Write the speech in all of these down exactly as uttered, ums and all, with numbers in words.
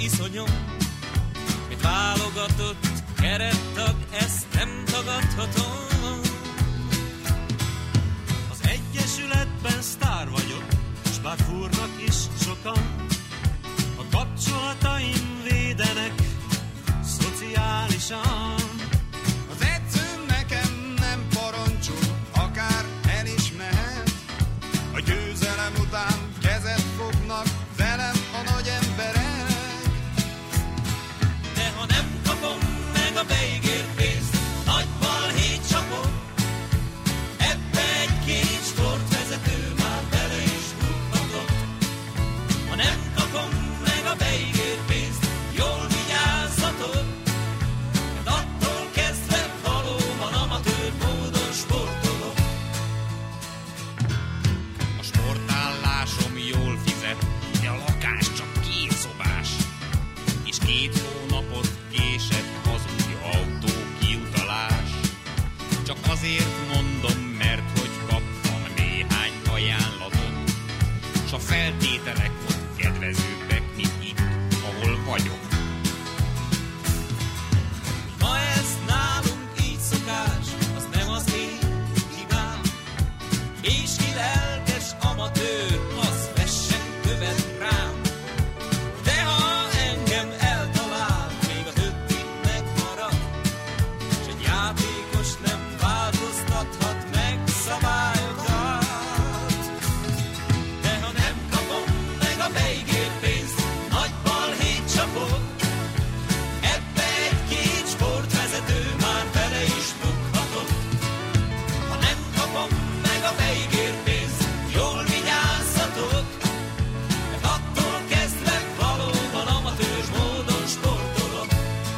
viszonyom, mit válogatott kerettag, ezt nem tagadhatom. Az egyesületben sztár vagyok, s bár fúrnak is sokan, a kapcsolataim védenek szociálisan. Az edzőm nekem nem parancsol, akár el is mehet. A győzelem után kezet fognak velem a nagy emberek. De ha nem kapom meg a beígért pénzt, nagy balhét csapok. Ebbe egy-két sportvezető már bele is bukhatott. Ha nem kapom meg a beígért pénzt, jól vigyázzatok, mert attól kezdve valóban amatőr módon sportolok. A sportállásom jól fizet, de a lakás csak két szobás, és két hónapot késett az új autó kiutalás. Csak azért mondom, mert hogy kaptam néhány ajánlatot, s a feltételek ott kedvezőbbek, mint itt, ahol vagyok. Ma ez nálunk így szokás, az nem az én hibám. És ki lelkes amatőr, az vessen követ rám. De ha engem eltalál, még a többi megmarad, s egy játékos nem változtathat meg szabályokat. De ha nem kapom meg a beígért pénzt, nagy balhét csapok. Ebbe egy-két sportvezető már bele is bukhatott. Ha nem kapom meg a beígért pénzt, jól vigyázzatok, mert attól kezdve valóban amatőr módon sportolok.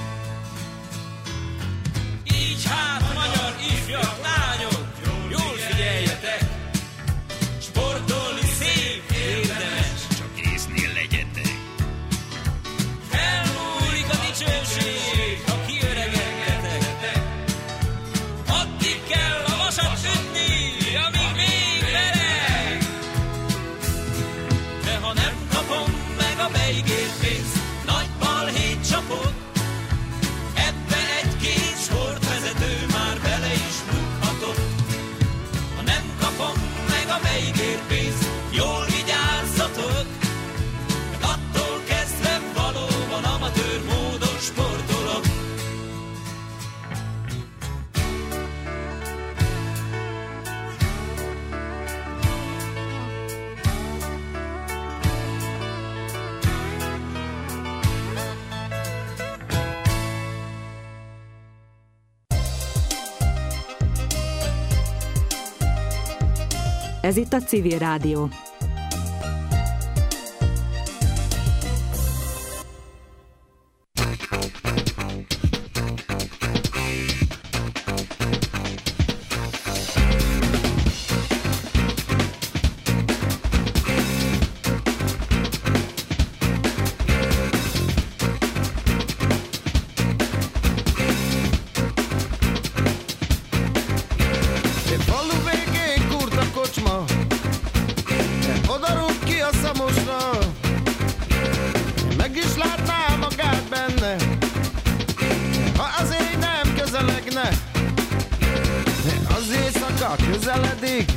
Így hát, magyar ifjak, lányok, jól figyeljetek, sportolni szép, érdemes, Csak észnél legyetek. elmúlik a dicsőség, ha kiöregedtek. Addig kell a vasat ütni, amíg még meleg. De ha nem kapom meg a beígért pénzt, nagy balhét csapok. Ebbe egy-két sportvezető már bele is bukhatott. Ha nem kapom meg a beígért pénzt, jól vigyázzatok, mert attól kezdve valóban amatőr módon sportolok. Ez itt a Civil Rádió. Egy falu végén kurt a kocsma, oda rúg ki a szamosra. Meg is látná magát benne, ha az ég nem közelegne. Az éjszaka közeledik,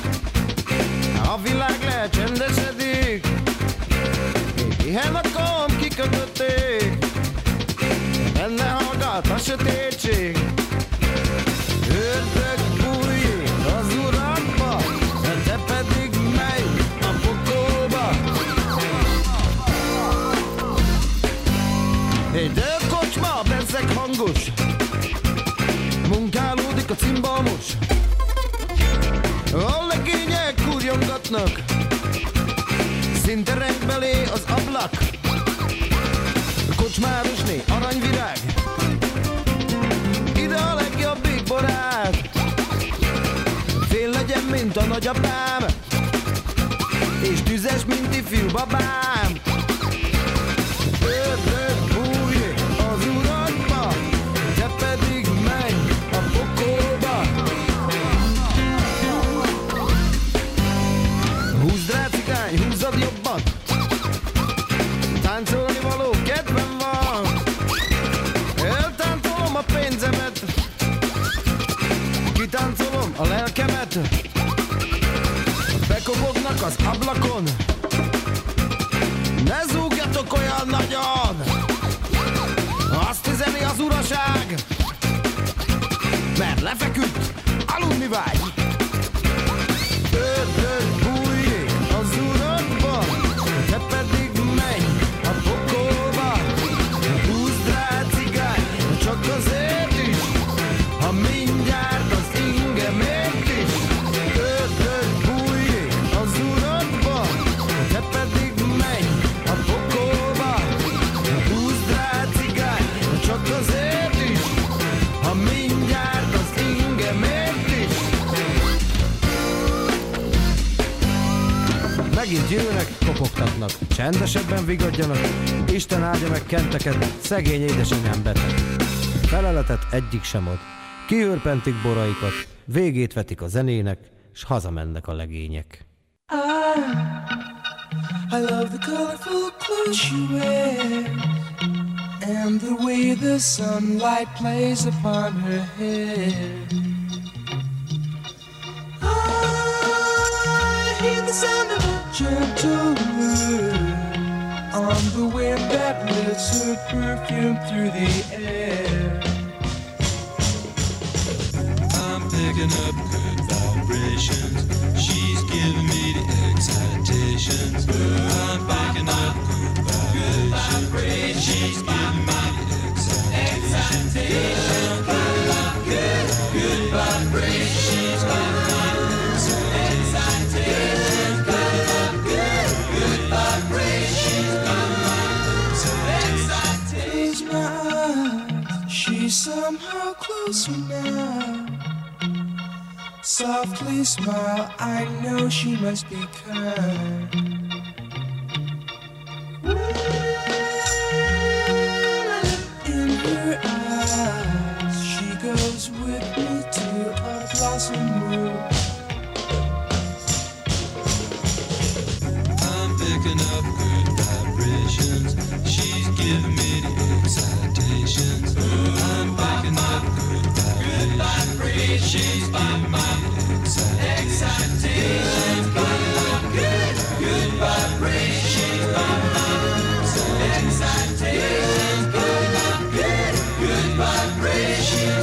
a világ lecsendesedik. Pihen a komp kikötötték, benne hallgat a sötétség. Ördög bújik az urakba, te pedig menj a pokolba. De a kocsma bezzeg hangos, munkálódik a cimbamos. A legények kurjongatnak, szinte reng belé az ablak. A kocsmárosné aranyvirág, ide a legjobbik barát. Fél legyen, mint a nagyapám, és tüzes, mint ifjú babám. Ördög bújik az urakba, te pedig menj a pokolba. Húzd rá cigány, húzzad jobban, táncolni való kedv Szurkolok olyan nagyon, azt üzeni az uraság, mert lefeküdt, aludni vágy. Ördög bújik az urakban, te pedig menj a pokolba. Húzd rá cigány, csak azért is, ha mindjárt az ingemért is. Ördög bújik az urakban, te pedig menj a pokolba. Húzd rá cigány, csak azért is, ha mindjárt az ingemért is. Megint jönnek, kopogtatnak, csendesebben vigadjanak. Isten áldja meg Kenteket, szegény édesanyám beteg. Feleletet egyik sem ad. Kihörpentik boraikat, végét vetik a zenének, s hazamennek a legények. I, I love the colorful clothes you wear, and the way the sunlight plays upon her hair. I hear the sound of a gentle word on the wind that lifts her perfume through the air. I'm picking up good vibrations. She's giving me the excitations. I'm picking up good vibrations. She's giving me the excitations. Good, good vibrations. She's giving me the excitations. Good, good vibrations. Close my eyes, she's somehow closer now. Softly smile, I know she must be kind. In her eyes, she goes with me to a blossom room. I'm picking up good vibrations. She's giving me the excitations. I'm picking up good vibrations. She's giving me the excitations. Good, good vibrations. Excitations. Good, good vibrations.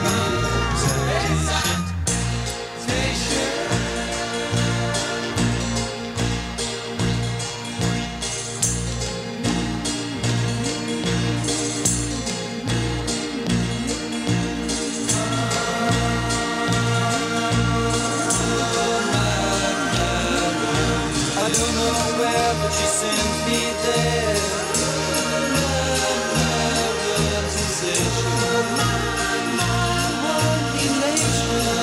But she sends me there. Love, love, love's sensation. My, my, one elation.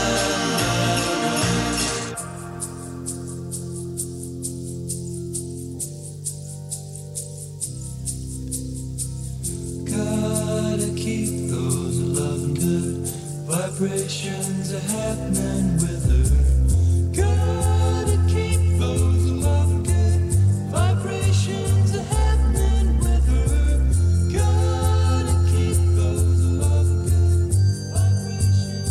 Gotta keep those loving good vibrations are happening with her. Gotta keep those loving good vibrations are happening with her. Gotta keep those loving good vibrations.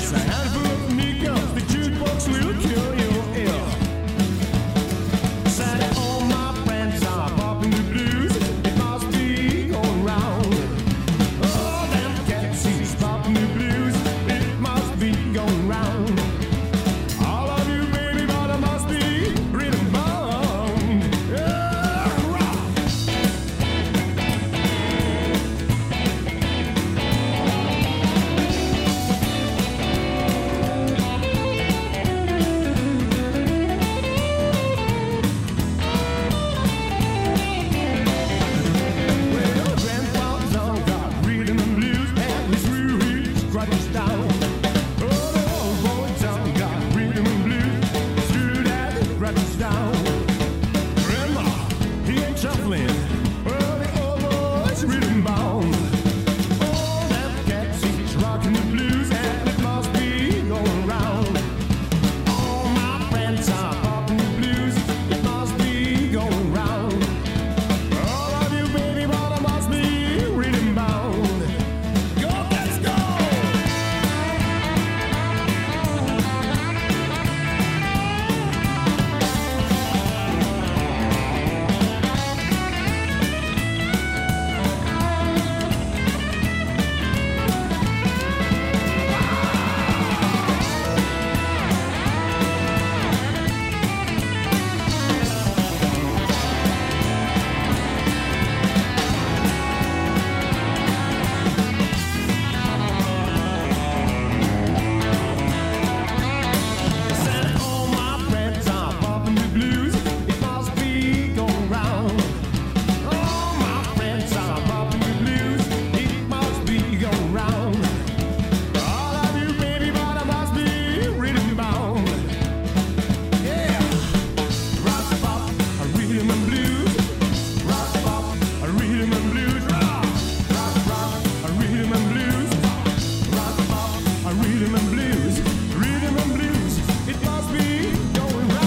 A handful of nickels, the jukebox will kill your ear. Said all my friends are popping the blues. It must be going round. All them cats is popping the blues. It must be going round. All of you baby mother must be rhythm bound. Yeah, rock. Well, grandpa's on got rhythm and blues and his roots crutches down. Oh, the old boy's on got rhythm and blues, through that crutches down. Grandma, he ain't shuffling. Well, the old boy's rhythm bound. All them cats, he's rocking the blues and it must be going round. All my friends are popping the blues, it must be going round. All of you baby mother must be rhythm bound. Go, let's go! Said all my friends are popping the blues. It must be going round. All my friends are popping the blues. It must be going round. All of you baby mother must be rhythm bound. Yeah, rock pop, a rhythm and blues. Rock pop, a rhythm and blues. Rock, rock, rock, a rhythm and blues. Rock pop, a rhythm and blues. Rhythm and blues. It must be going round.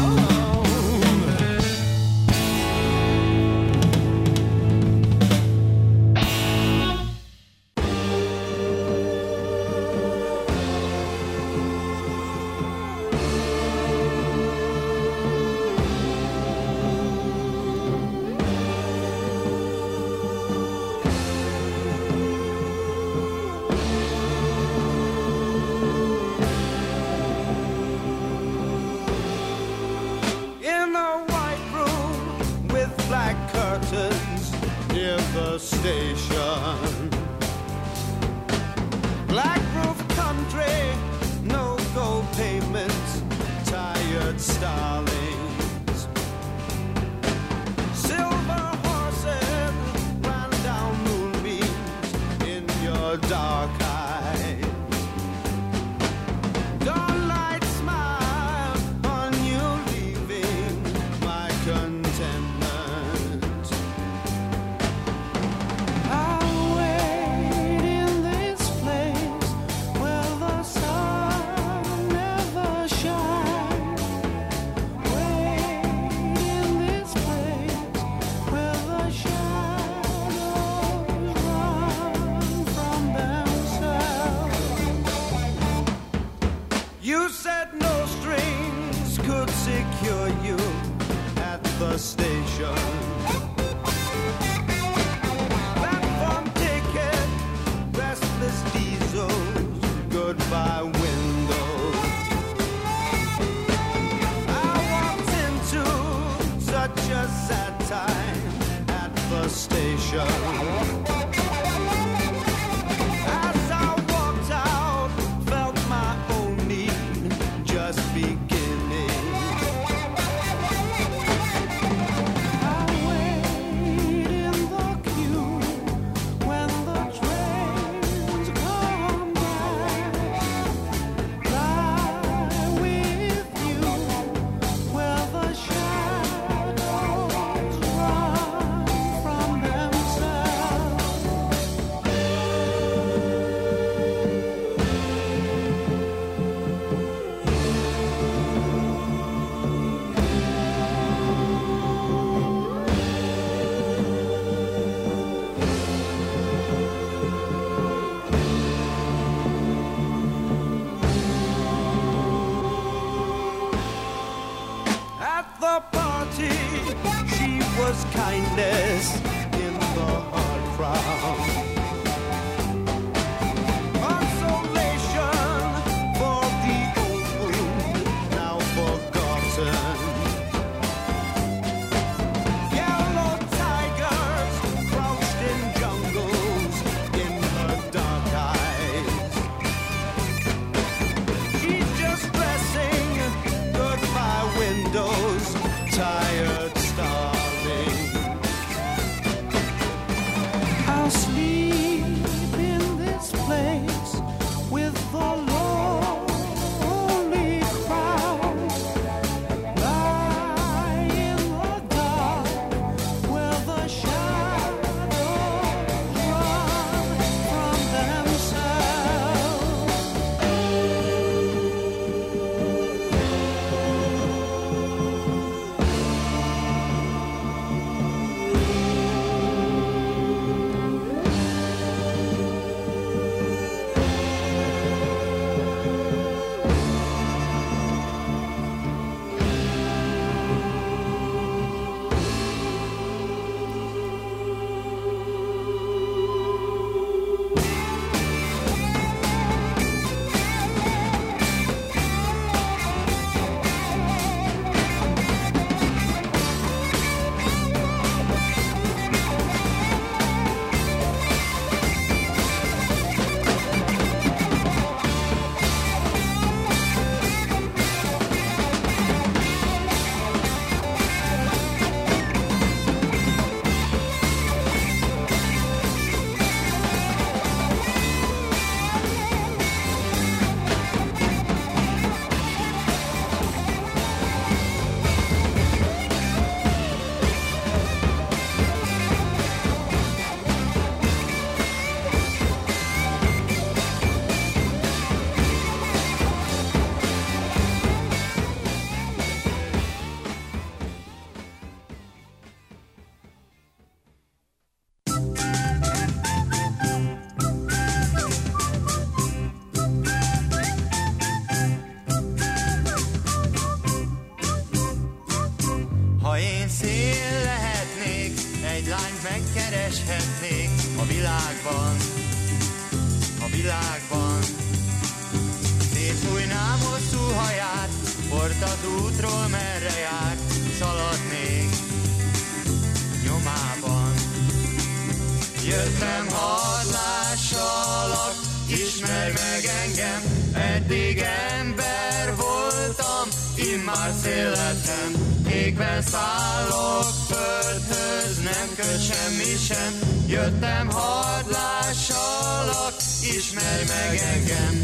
In a white room with black curtains near the station. Black roof country, no gold pavement, tired starlings. Silver horses ran down moonbeams in your dark eyes. Dawnlight smile on you leaving my contentment. I'll wait in this place where the sun never shines. Wait in this place where the shadows run from themselves. You said no strings could secure you at the station. Platform ticket, restless diesels, goodbye windows. I walked into such a sad time at the station. As I walked out, felt my own need just beginning. I wait in the queue when the trains come back. Lie with you where the shadows run from themselves. beauty, she was kindness in the hard crowd. Consolation for the old wound, now forgotten. Yellow tigers crouched in jungles in her dark eyes. She's just dressing goodbye windows, tired, starving. I'll sleep in this place with the lonely crowd. Lie in the dark where the shadows run from themselves. Ha én szél lehetnék, egy lányt megkereshetnék a világban, a világban. Szétfújnám hosszú haját, port az útról merre járt, szaladnék nyomában. Jöttem, hadd lássalak, ismerj meg engem, eddig ember voltam, immár szél lettem. Égben szállok földhöz, nem köt semmi sem. Jöttem, hadd lássalak, ismerj meg engem.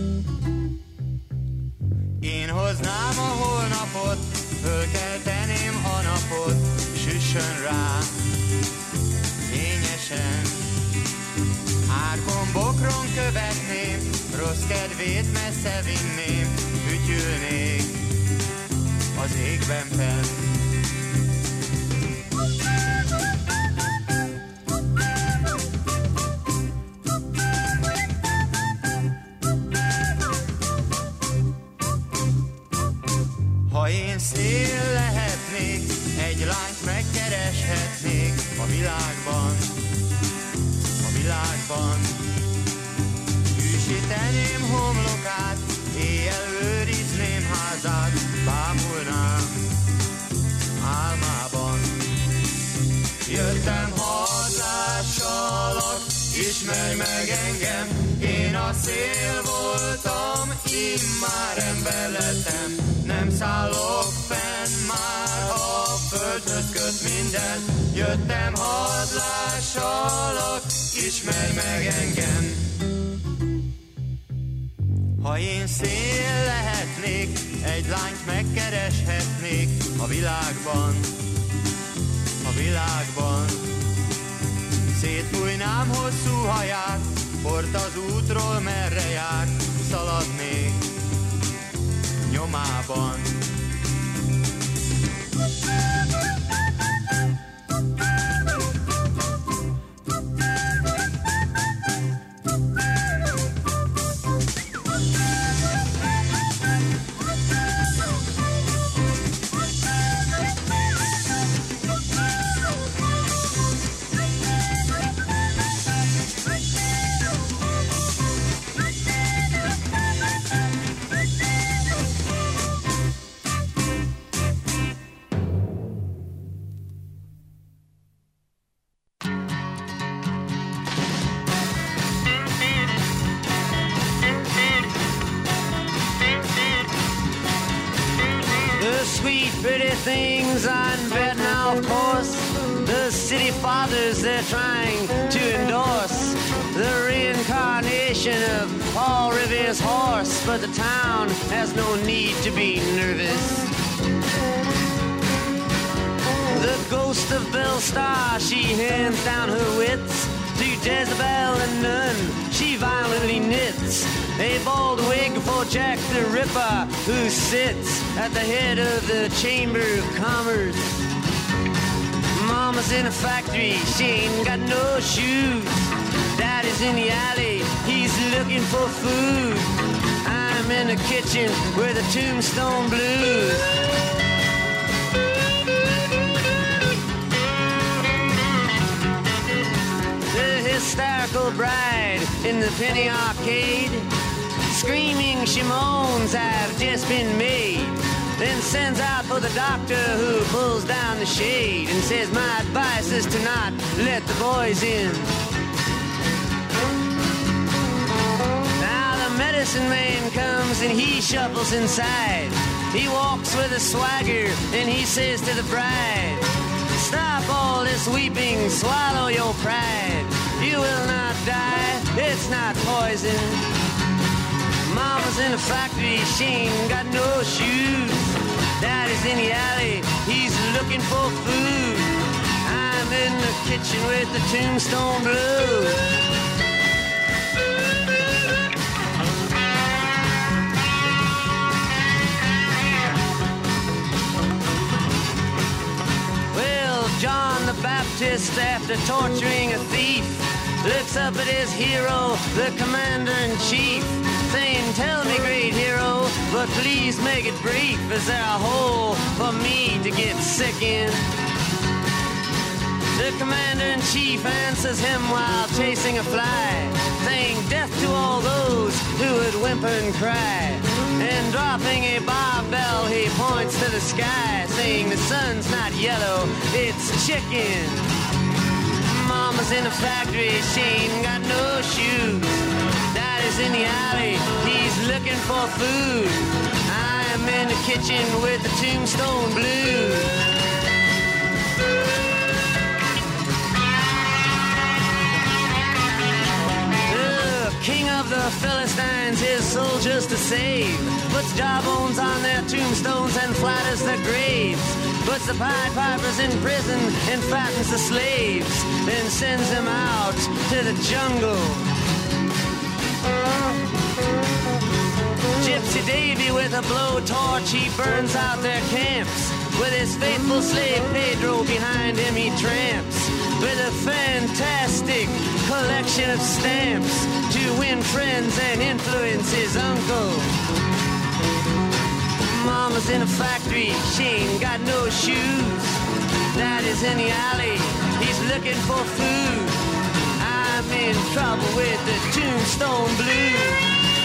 Én hoznám a holnapot, fölkelteném a napot, süssön rá fényesen. Árkon, bokron követném, rossz kedvét messze vinném, fütyülnék az égben fenn. Ha én szél lehetnék, egy lányt megkereshetnék a világban, a világban. Hűsíteném homlokát, éjjel őrizném házát, bámulnám álmában. Jöttem, hadd lássalak, ismerj meg engem, én a szél voltam, immár ember lettem. Nem szállok fenn, már a földhöz köt minden. Jöttem, hadd lássalak, ismerj meg engem. Ha én szél lehetnék, egy lányt megkereshetnék a világban, a világban. Szétfújnám hosszú haját, port az útról merre jár, szaladnék nyomában. sweet, pretty things I'm betting, of course. The city fathers, they're trying to endorse the reincarnation of Paul Revere's horse, but the town has no need to be nervous. The ghost of Belle Star, she hands down her wits to Jezebel and none she violently knits. A bald wig for Jack the Ripper, who sits at the head of the Chamber of Commerce. Mama's in a factory, she ain't got no shoes. Daddy's in the alley, he's looking for food. I'm in the kitchen with the Tombstone Blues. Hysterical bride in the penny arcade, screaming she moans, I've just been made. Then sends out for the doctor, who pulls down the shade and says, my advice is to not let the boys in. Now the medicine man comes and he shuffles inside. He walks with a swagger and he says to the bride, stop all this weeping, swallow your pride. You will not die, it's not poison. Mama's in a factory, she ain't got no shoes. Daddy's in the alley, he's looking for food. I'm in the kitchen with the Tombstone Blues. Well, John the Baptist, after torturing a thief, looks up at his hero, the commander-in-chief, saying, tell me, great hero, but please make it brief. Is there a hole for me to get sick in? The commander-in-chief answers him while chasing a fly, saying, death to all those who would whimper and cry. And dropping a barbell, he points to the sky, saying, the sun's not yellow, it's chicken. Mama's in a factory, she ain't got no shoes. Daddy's in the alley, he's looking for food. I'm in the kitchen with the Tombstone Blues. The king of the Philistines, his soldiers to save, puts jawbones on their tombstones and flatters their graves. Puts the Pied Pipers in prison and fattens the slaves, then sends them out to the jungle. Gypsy Davy with a blowtorch, he burns out their camps. With his faithful slave Pedro behind him he tramps, with a fantastic collection of stamps to win friends and influence his uncle. Mama's in a factory, she ain't got no shoes. Daddy's in the alley, he's looking for food. I'm in trouble with the Tombstone Blues.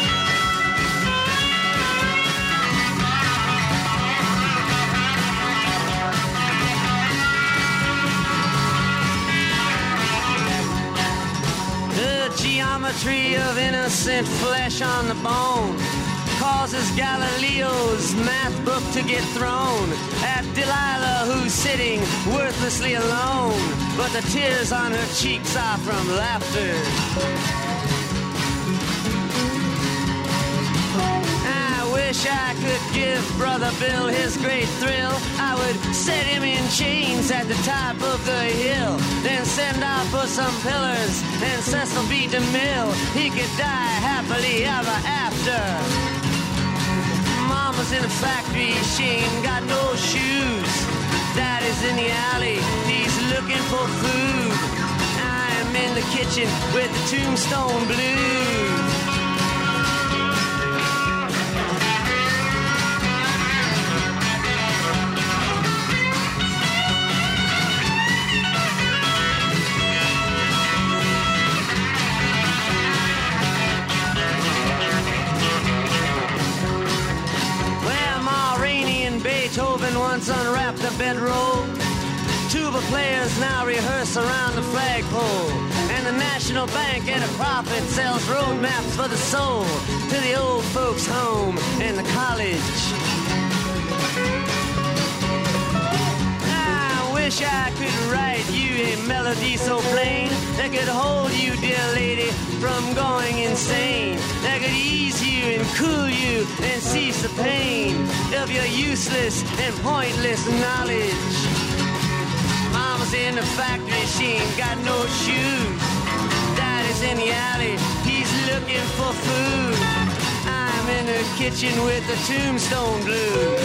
The geometry of innocent flesh on the bone causes Galileo's math book to get thrown at Delilah, who's sitting worthlessly alone, but the tears on her cheeks are from laughter. I wish I could give Brother Bill his great thrill. I would set him in chains at the top of the hill, then send out for some pillars and Cecil B. DeMille. He could die happily ever after. Mama's in a factory, she ain't got no shoes. Daddy's in the alley, he's looking for food. I'm in the kitchen with the Tombstone Blues. Beethoven once unwrapped a bedroll. Tuba players now rehearse around the flagpole. And the National Bank at a profit sells road maps for the soul to the old folks' home and the college. wish I could write you a melody so plain that could hold you, dear lady, from going insane. That could ease you and cool you and cease the pain of your useless and pointless knowledge. Mama's in the factory, she ain't got no shoes. Daddy's in the alley, he's looking for food. I'm in the kitchen with the tombstone blues.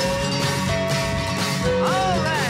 All right.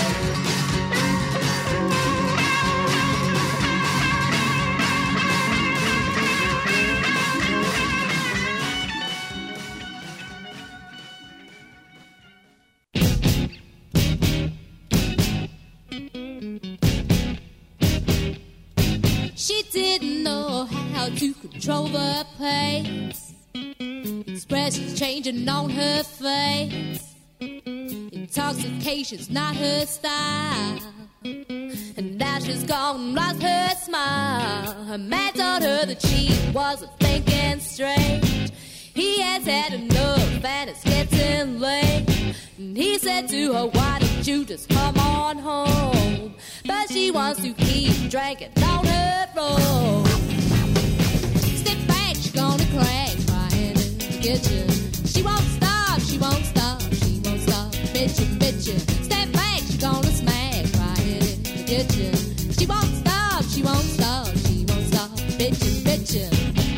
She didn't know how to control the pace. Expressions changing on her face. Intoxication's not her style. And now she's gone, lost her smile. Her man told her that she wasn't thinking straight. He has had enough and it's getting late. And he said to her, why don't you just come on home? But she wants to keep drinking down her road. Step back, she's gonna crack, crying in the kitchen. She won't stop, she won't stop, she won't stop, bitchin', bitchin'. Step back, she's gonna smack, crying in the kitchen. She won't stop, she won't stop, she won't stop, bitchin', bitchin'.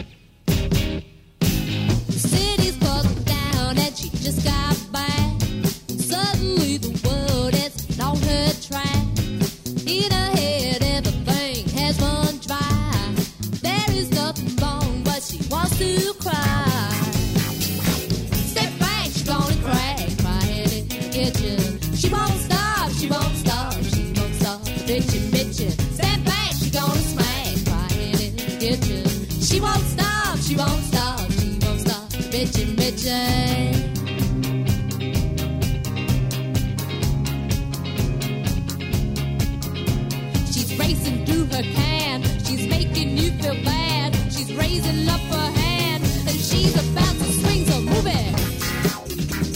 The city's closing down and she just got back. Suddenly the world is on her track. In her head everything has run dry. There is nothing wrong but she wants to cry. Step back, she's gonna crack, crying in the kitchen. She won't stop, she won't stop, she won't stop, bitchin', bitchin'. Step back, she's gonna smack, crying in the kitchen. She won't stop, she won't stop, she won't stop, bitchin', bitchin'. Racing through her can, she's making you feel bad. She's raising up her hand and she's about to